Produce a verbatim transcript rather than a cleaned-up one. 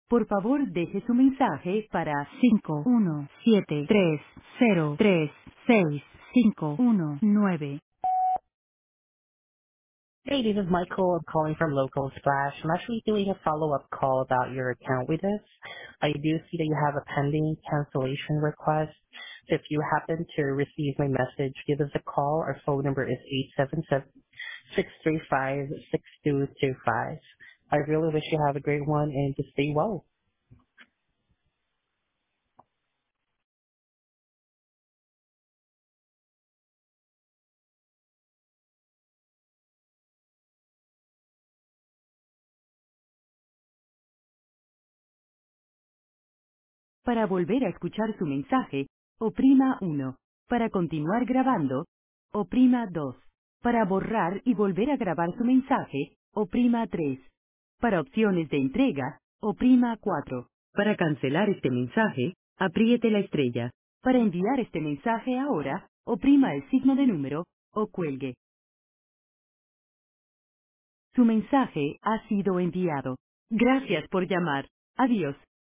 Por favor, deje su mensaje para cinco uno siete tres cero tres seis cinco uno nueve. Hey, this is Michael. I'm calling from Local Splash. I'm actually doing a follow-up call about your account with us. I do see that you have a pending cancellation request. So if you happen to receive my message, give us a call. Our phone number is eight seven seven, six three five, six two two five. I really wish you have a great one and just stay well. Para volver a escuchar su mensaje, oprima uno. Para continuar grabando, oprima dos. Para borrar y volver a grabar su mensaje, oprima tres. Para opciones de entrega, oprima cuatro. Para cancelar este mensaje, apriete la estrella. Para enviar este mensaje ahora, oprima el signo de número, o cuelgue. Su mensaje ha sido enviado. Gracias por llamar. Adiós.